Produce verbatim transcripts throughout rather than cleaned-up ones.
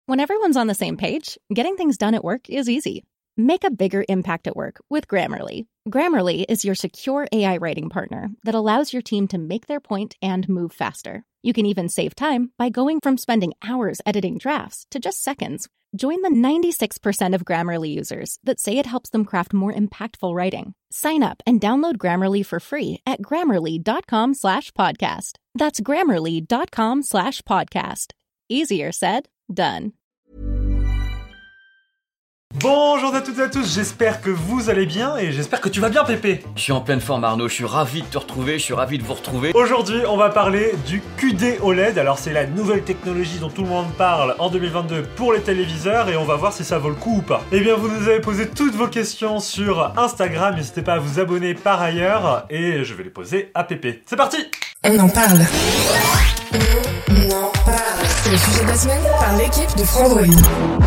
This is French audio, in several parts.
When everyone's on the same page, getting things done at work is easy. Make a bigger impact at work with Grammarly. Grammarly is your secure A I writing partner that allows your team to make their point and move faster. You can even save time by going from spending hours editing drafts to just seconds. Join the ninety-six percent of Grammarly users that say it helps them craft more impactful writing. Sign up and download Grammarly for free at grammarly.com slash podcast. That's grammarly.com slash podcast. Easier said, done. Bonjour à toutes et à tous, j'espère que vous allez bien et j'espère que tu vas bien Pépé. Je suis en pleine forme Arnaud, je suis ravi de te retrouver, je suis ravi de vous retrouver. Aujourd'hui on va parler du Q D O L E D, alors c'est la nouvelle technologie dont tout le monde parle en deux mille vingt-deux pour les téléviseurs et on va voir si ça vaut le coup ou pas. Eh bien vous nous avez posé toutes vos questions sur Instagram, n'hésitez pas à vous abonner par ailleurs et je vais les poser à Pépé. C'est parti. On en parle. On en parle. C'est le sujet de la semaine par l'équipe de Frandroid.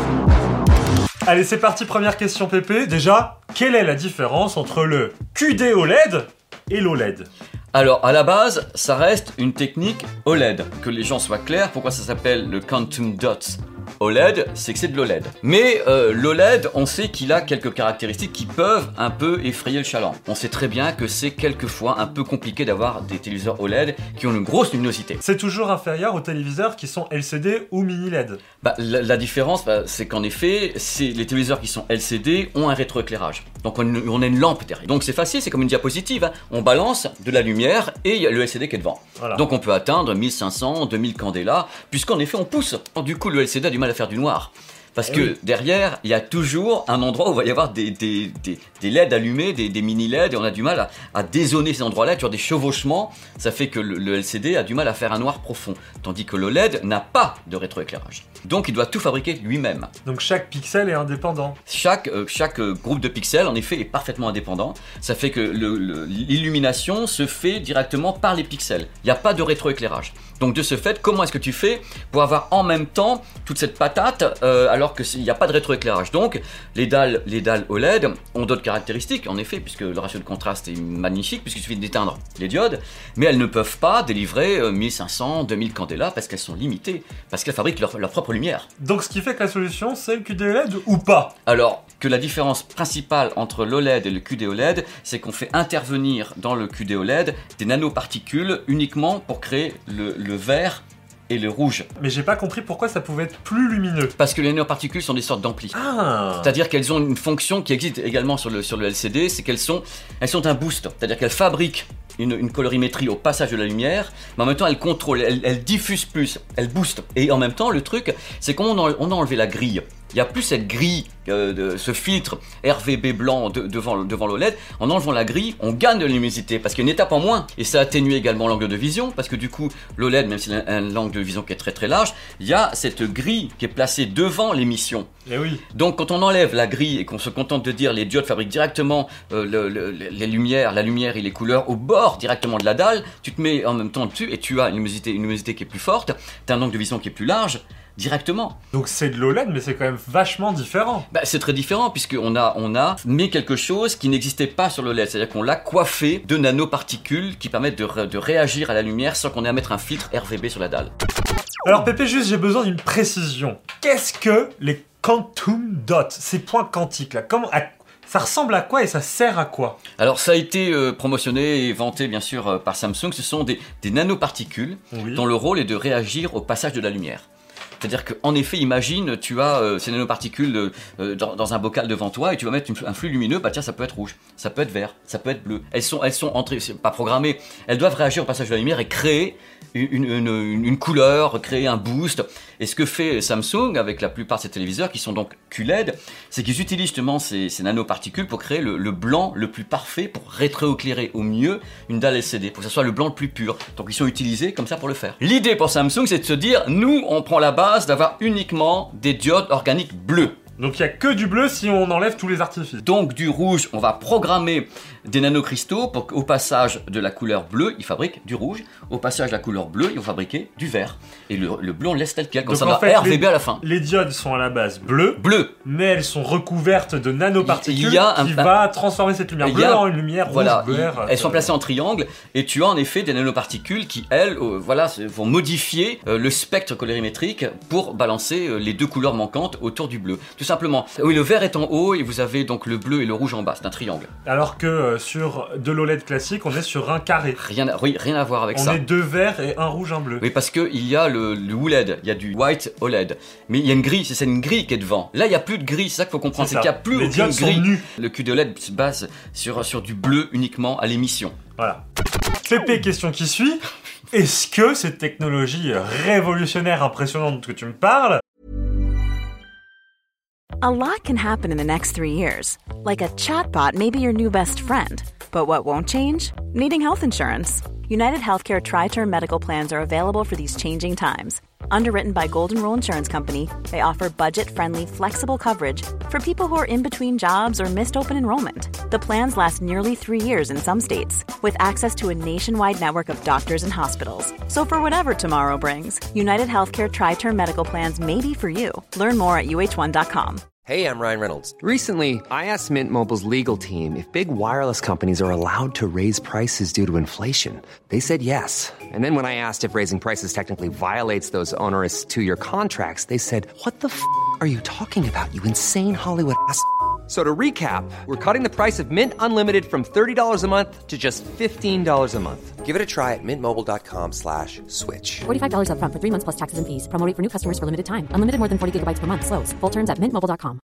Allez, c'est parti, première question Pépé. Déjà, quelle est la différence entre le Q D O L E D et l'O L E D ? Alors, à la base, ça reste une technique O L E D. Que les gens soient clairs, pourquoi ça s'appelle le Quantum Dot O L E D, c'est que c'est de l'O L E D. Mais euh, l'O L E D, on sait qu'il a quelques caractéristiques qui peuvent un peu effrayer le chaland. On sait très bien que c'est quelquefois un peu compliqué d'avoir des téléviseurs O L E D qui ont une grosse luminosité. C'est toujours inférieur aux téléviseurs qui sont L C D ou mini L E D. Bah, la, la différence, bah, c'est qu'en effet, c'est, les téléviseurs qui sont L C D ont un rétroéclairage. Donc on, on a une lampe derrière. Donc c'est facile, c'est comme une diapositive. Hein. On balance de la lumière et il y a le L C D qui est devant. Voilà. Donc on peut atteindre mille cinq cents, deux mille candela, puisqu'en effet on pousse. Du coup le L C D a du mal à faire du noir. Parce que oui. Derrière, il y a toujours un endroit où il va y avoir des, des, des, des L E D allumés, des, des mini L E D, et on a du mal à, à dézoner ces endroits-là, tu as des chevauchements, ça fait que le, le L C D a du mal à faire un noir profond, tandis que l'O L E D n'a pas de rétroéclairage. Donc il doit tout fabriquer lui-même. Donc chaque pixel est indépendant. Chaque, euh, chaque euh, groupe de pixels, en effet, est parfaitement indépendant. Ça fait que le, le, l'illumination se fait directement par les pixels. Il n'y a pas de rétroéclairage. Donc de ce fait, comment est-ce que tu fais pour avoir en même temps toute cette patate euh, alors qu'il n'y a pas de rétroéclairage? Donc les dalles, les dalles O L E D ont d'autres caractéristiques, en effet, puisque le ratio de contraste est magnifique, puisqu'il suffit d'éteindre les diodes, mais elles ne peuvent pas délivrer euh, mille cinq cents, deux mille candela parce qu'elles sont limitées, parce qu'elles fabriquent leur, leur propre lumière. Donc ce qui fait que la solution c'est le Q D O L E D ou pas? Alors que la différence principale entre l'O L E D et le Q D O L E D, c'est qu'on fait intervenir dans le Q D O L E D des nanoparticules uniquement pour créer le, le vert et le rouge. Mais j'ai pas compris pourquoi ça pouvait être plus lumineux. Parce que les nanoparticules sont des sortes d'amplis. Ah. C'est-à-dire qu'elles ont une fonction qui existe également sur le, sur le L C D, c'est qu'elles sont, elles sont un boost. C'est-à-dire qu'elles fabriquent une, une colorimétrie au passage de la lumière, mais en même temps elles contrôlent, elles, elles diffusent plus, elles boostent. Et en même temps, le truc, c'est qu'on a, on a enlevé la grille. Il n'y a plus cette grille, euh, de, ce filtre R V B blanc de, devant, devant l'O L E D. En enlevant la grille, on gagne de la luminosité parce qu'il y a une étape en moins. Et ça atténue également l'angle de vision parce que du coup, l'O L E D, même s'il a un, un angle de vision qui est très très large, il y a cette grille qui est placée devant l'émission. Et oui. Donc quand on enlève la grille et qu'on se contente de dire les diodes fabriquent directement euh, le, le, les lumières, la lumière et les couleurs au bord directement de la dalle, tu te mets en même temps dessus et tu as une luminosité, une luminosité qui est plus forte, tu as un angle de vision qui est plus large. Directement. Donc c'est de l'O L E D, mais c'est quand même vachement différent. Bah, c'est très différent, puisqu'on a, on a mis quelque chose qui n'existait pas sur l'O L E D. C'est-à-dire qu'on l'a coiffé de nanoparticules qui permettent de, ré- de réagir à la lumière sans qu'on ait à mettre un filtre R V B sur la dalle. Alors Pépé, juste j'ai besoin d'une précision. Qu'est-ce que les Quantum Dots, ces points quantiques là? Comment, à, ça ressemble à quoi et ça sert à quoi? Alors ça a été euh, promotionné et vanté bien sûr euh, par Samsung. Ce sont des, des nanoparticules oui. dont le rôle est de réagir au passage de la lumière. C'est-à-dire qu'en effet, imagine, tu as euh, ces nanoparticules euh, dans, dans un bocal devant toi et tu vas mettre une, un flux lumineux, bah tiens, ça peut être rouge, ça peut être vert, ça peut être bleu. Elles sont, elles sont entrées, c'est pas programmées, elles doivent réagir au passage de la lumière et créer une, une, une, une couleur, créer un boost. Et ce que fait Samsung avec la plupart de ces téléviseurs, qui sont donc Q L E D, c'est qu'ils utilisent justement ces, ces nanoparticules pour créer le, le blanc le plus parfait, pour rétroéclairer au mieux une dalle L C D, pour que ce soit le blanc le plus pur. Donc ils sont utilisés comme ça pour le faire. L'idée pour Samsung, c'est de se dire, nous, on prend la base d'avoir uniquement des diodes organiques bleues. Donc il n'y a que du bleu si on enlève tous les artifices. Donc du rouge, on va programmer des nanocristaux pour qu'au passage de la couleur bleue, ils fabriquent du rouge. Au passage de la couleur bleue, ils vont fabriquer du vert. Et le, le bleu, on le laisse tel quel, comme Donc ça en va fait, R V B les, à la fin. Les diodes sont à la base bleues, Bleu. mais elles sont recouvertes de nanoparticules Il y a un- qui va transformer cette lumière Il y bleue a- en une lumière rouge, Voilà, vert. ils- elles sont placées en triangle et tu as en effet des nanoparticules qui, elles, euh, voilà, se- vont modifier euh, le spectre colorimétrique pour balancer euh, les deux couleurs manquantes autour du bleu. Tout simplement. Oui, le vert est en haut et vous avez donc le bleu et le rouge en bas. C'est un triangle. Alors que euh, sur de l'O L E D classique, on est sur un carré. Rien, à, oui, rien à voir avec On ça. est deux verts et un rouge, un bleu. Oui, parce qu'il y a le, le O L E D, il y a du white O L E D. Mais il y a une grille, c'est une grille qui est devant. Là, il n'y a plus de grille, c'est ça qu'il faut comprendre. C'est C'est ça. qu'il n'y a plus Les aucune diodes sont grille. nues. Le Q D O L E D se base sur, sur du bleu uniquement à l'émission. Voilà. Pépé, question qui suit. Est-ce que cette technologie révolutionnaire, impressionnante que tu me parles, A lot can happen in the next three years. Like a chatbot may be your new best friend. But what won't change? Needing health insurance. United Healthcare Tri-Term Medical Plans are available for these changing times. Underwritten by Golden Rule Insurance Company, they offer budget-friendly, flexible coverage for people who are in between jobs or missed open enrollment. The plans last nearly three years in some states, with access to a nationwide network of doctors and hospitals. So for whatever tomorrow brings, United Healthcare Tri-Term Medical Plans may be for you. Learn more at U H one dot com. Hey, I'm Ryan Reynolds. Recently, I asked Mint Mobile's legal team if big wireless companies are allowed to raise prices due to inflation. They said yes. And then when I asked if raising prices technically violates those onerous two-year contracts, they said, what the f*** are you talking about, you insane Hollywood ass f- So to recap, we're cutting the price of Mint Unlimited from thirty dollars a month to just fifteen dollars a month. Give it a try at mintmobile.com slash switch. forty-five dollars up front for three months plus taxes and fees. Promo rate for new customers for limited time. Unlimited more than forty gigabytes per month. Slows full terms at mint mobile dot com.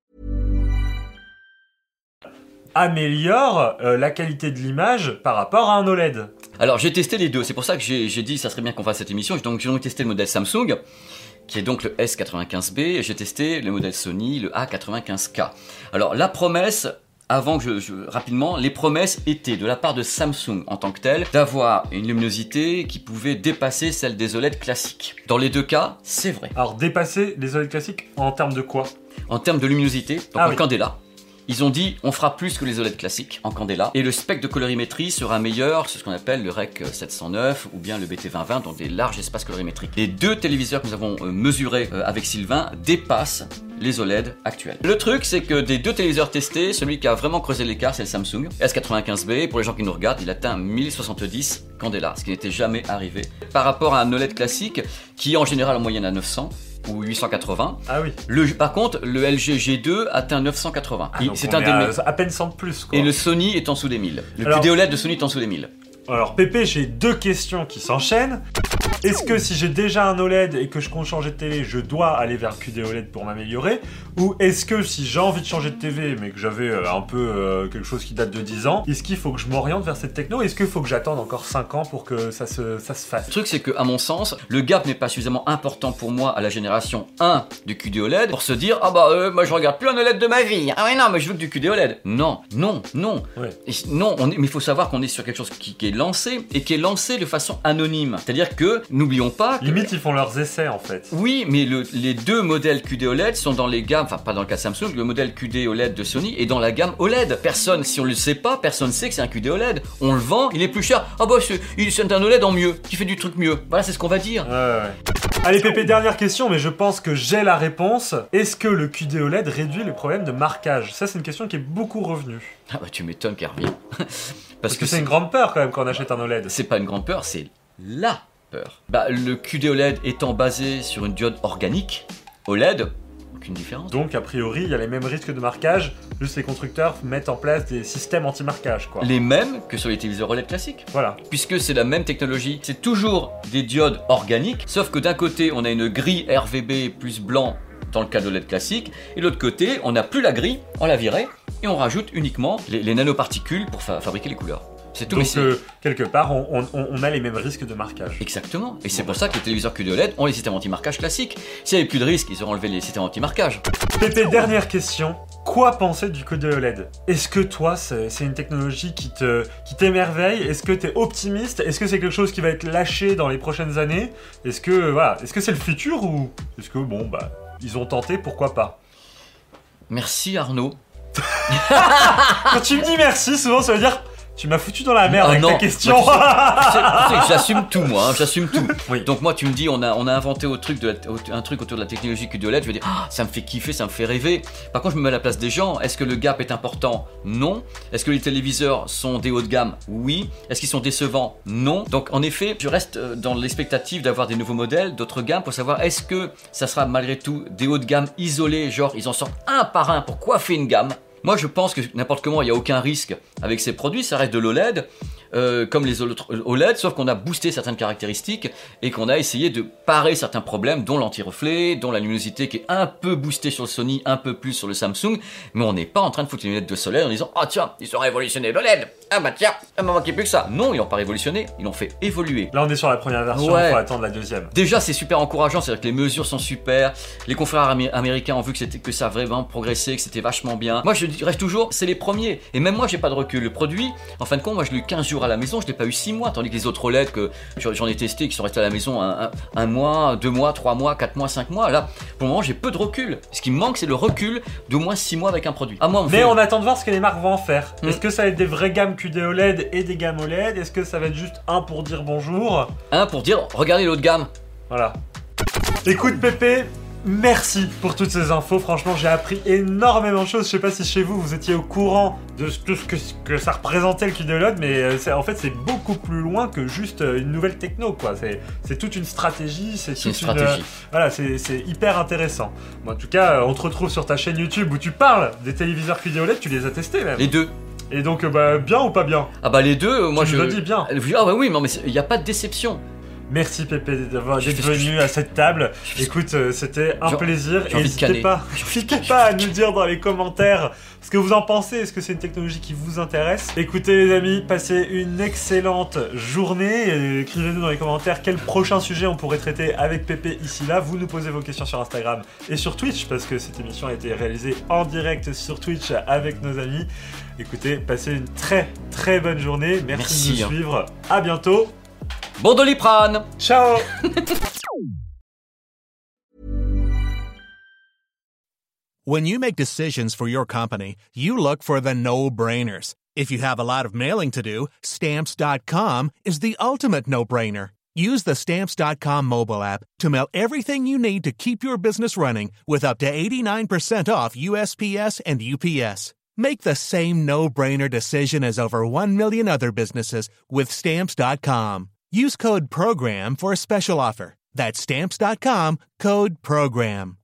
améliore euh, la qualité de l'image par rapport à un O L E D? Alors j'ai testé les deux, c'est pour ça que j'ai, j'ai dit ça serait bien qu'on fasse cette émission. Donc j'ai donc testé le modèle Samsung, qui est donc le S quatre-vingt-quinze B, et j'ai testé le modèle Sony, le A quatre-vingt-quinze K. Alors la promesse, avant que je, je... rapidement, les promesses étaient de la part de Samsung en tant que tel, d'avoir une luminosité qui pouvait dépasser celle des O L E D classiques. Dans les deux cas, c'est vrai. Alors dépasser les O L E D classiques en termes de quoi? En termes de luminosité, donc Ah en oui. candela. Ils ont dit on fera plus que les O L E D classiques en candela et le spectre de colorimétrie sera meilleur, c'est ce qu'on appelle le R E C sept cent neuf ou bien le B T vingt vingt, donc des larges espaces colorimétriques. Les deux téléviseurs que nous avons euh, mesurés euh, avec Sylvain dépassent les O L E D actuels. Le truc c'est que des deux téléviseurs testés, celui qui a vraiment creusé l'écart c'est le Samsung S quatre-vingt-quinze B. Pour les gens qui nous regardent, il atteint mille soixante-dix candela, ce qui n'était jamais arrivé par rapport à un O L E D classique qui en général en moyenne à neuf cents ou huit cent quatre-vingts. Ah oui. Le, par contre, le L G G deux atteint neuf cent quatre-vingts. Ah, Il- donc c'est on un est des à, me- à peine cent de plus, quoi. Et le Sony est en dessous des mille. Le Alors- Q D O L E D de Sony est en dessous des mille. Alors Pépé, j'ai deux questions qui s'enchaînent. Est-ce que si j'ai déjà un O L E D et que je compte changer de télé, je dois aller vers Q D O L E D pour m'améliorer? Ou est-ce que si j'ai envie de changer de T V mais que j'avais euh, un peu euh, quelque chose qui date de dix ans, est-ce qu'il faut que je m'oriente vers cette techno? Est-ce qu'il faut que j'attende encore cinq ans pour que ça se, ça se fasse? Le truc, c'est que, à mon sens, le gap n'est pas suffisamment important pour moi à la génération un du Q D O L E D pour se dire ah bah euh, moi je regarde plus un O L E D de ma vie. Ah ouais non mais je veux que du Q D O L E D. Non, non, non. Ouais. Et non, on est- mais il faut savoir qu'on est sur quelque chose qui, qui est lancé et qui est lancé de façon anonyme. C'est-à-dire que n'oublions pas que Limite, ils font leurs essais en fait. oui, mais le- les deux modèles Q D O L E D sont dans les gammes, enfin pas dans le cas de Samsung, le modèle Q D O L E D de Sony est dans la gamme O L E D. Personne, si on le sait pas, personne sait que c'est un Q D O L E D. On le vend, il est plus cher. Ah bah c'est, il- c'est un O L E D en mieux, qui fait du truc mieux. Voilà, c'est ce qu'on va dire. Ouais, ouais. Allez Pépé, dernière question, mais je pense que j'ai la réponse. Est-ce que le Q D O L E D réduit les problèmes de marquage? Ça, c'est une question qui est beaucoup revenue. Ah bah tu m'étonnes qu'elle revient. Parce que c'est une grande peur quand même quand on achète un O L E D. C'est pas une grande peur, c'est la peur. Bah le Q D O L E D étant basé sur une diode organique, O L E D, aucune différence. Donc, a priori, il y a les mêmes risques de marquage, juste les constructeurs mettent en place des systèmes anti-marquage, quoi. Les mêmes que sur les téléviseurs O L E D classiques. Voilà. Puisque c'est la même technologie, c'est toujours des diodes organiques, sauf que d'un côté on a une grille R V B plus blanc dans le cas de l'O L E D classique, et de l'autre côté on n'a plus la grille, on la virait, et on rajoute uniquement les, les nanoparticules pour fa- fabriquer les couleurs. C'est tout. mais Donc, c'est- euh, quelque part, on, on- on a les mêmes risques de marquage. Exactement, et c'est pour ça que les téléviseurs Q D O L E D ont les systèmes anti-marquage classiques. S'il n'y avait plus de risque, ils auraient enlevé les systèmes anti-marquage. Pépé, dernière question. Quoi penser du Q D O L E D? Est-ce que toi, c'est c'est une technologie qui te qui t'émerveille? Est-ce que t'es optimiste? Est-ce que c'est quelque chose qui va être lâché dans les prochaines années? Est-ce que voilà, est-ce que c'est le futur ou est-ce que bon bah ils ont tenté, pourquoi pas? Merci Arnaud. Quand tu me dis merci, souvent ça veut dire tu m'as foutu dans la merde ah avec non, ta question. tu sais, tu sais, tu sais, j'assume tout moi, hein, j'assume tout. Oui. Donc moi tu me dis on a on a inventé au truc de la, au, un truc autour de la technologie Q D O L E D, je vais dire ah, ça me fait kiffer, ça me fait rêver. Par contre je me mets à la place des gens. Est-ce que le gap est important? Non. Est-ce que les téléviseurs sont des hauts de gamme? Oui. Est-ce qu'ils sont décevants? Non. Donc en effet je reste dans l'expectative d'avoir des nouveaux modèles, d'autres gammes pour savoir est-ce que ça sera malgré tout des hauts de gamme isolés, genre ils en sortent un par un pour coiffer une gamme. Moi je pense que n'importe comment il n'y a aucun risque avec ces produits, ça reste de l'O L E D euh, comme les autres O L E D, sauf qu'on a boosté certaines caractéristiques et qu'on a essayé de parer certains problèmes, dont l'anti-reflet, dont la luminosité qui est un peu boostée sur le Sony, un peu plus sur le Samsung, mais on n'est pas en train de foutre les lunettes de soleil en disant « Ah oh, tiens, ils ont révolutionné l'O L E D, ah bah tiens, il m'a manqué plus que ça ». Non, ils n'ont pas révolutionné, ils l'ont fait évoluer. Là on est sur la première version, ouais. Il faut attendre la deuxième. Déjà c'est super encourageant, c'est-à-dire que les mesures sont super, les confrères amé- américains ont vu que, c'était, que ça a vraiment progressé, que c'était vachement bien. Moi je dirais toujours, c'est les premiers, et même moi j'ai pas de recul. Le produit, en fin de compte, moi je l'ai eu quinze jours à la maison, je l'ai pas eu six mois, tandis que les autres O L E D que j'en ai testé, qui sont restés à la maison un, un, un mois, deux mois, trois mois, quatre mois, cinq mois, là pour le moment j'ai peu de recul. Ce qui me manque c'est le recul d'au moins six mois avec un produit. À moi, on Mais fait... on attend de voir ce que les marques vont en faire. Mm. Est-ce que ça va être des vraies gammes Q D O L E D et des gammes O L E D? Est-ce que ça va être juste un pour dire bonjour? Un pour dire, regardez l'autre gamme. Voilà. Écoute Pépé, merci pour toutes ces infos. Franchement, j'ai appris énormément de choses. Je sais pas si chez vous, vous étiez au courant de tout ce que, que ça représentait le Q D O L E D, mais c'est, en fait, c'est beaucoup plus loin que juste une nouvelle techno, quoi. C'est, c'est toute une stratégie. C'est, C'est une toute stratégie. Une, voilà, c'est, c'est hyper intéressant. Bon, en tout cas, on te retrouve sur ta chaîne YouTube où tu parles des téléviseurs Q D O L E D. Tu les as testés même. Les deux. Et donc, bah, bien ou pas bien? Ah bah les deux, moi Tu je... nous le dis bien. Ah bah oui, mais il n'y a pas de déception. Merci Pépé d'avoir Je d'être fais ce que venu je- à cette table. Je fais ce- Écoute, euh, c'était un J'ai- plaisir. j'ai envie de N'hésitez canner. pas, n'hésitez pas à nous dire dans les commentaires ce que vous en pensez. Est-ce que c'est une technologie qui vous intéresse? Écoutez les amis, passez une excellente journée. Et écrivez-nous dans les commentaires quel prochain sujet on pourrait traiter avec Pépé ici là. Vous nous posez vos questions sur Instagram et sur Twitch parce que cette émission a été réalisée en direct sur Twitch avec nos amis. Écoutez, passez une très très bonne journée. Merci, Merci, de nous hein. suivre. À bientôt. Bon Doliprane. Ciao. When you make decisions for your company, you look for the no-brainers. If you have a lot of mailing to do, Stamps dot com is the ultimate no-brainer. Use the Stamps dot com mobile app to mail everything you need to keep your business running with up to eighty-nine percent off U S P S and U P S. Make the same no-brainer decision as over one million other businesses with Stamps dot com. Use code PROGRAM for a special offer. That's Stamps dot com, code PROGRAM.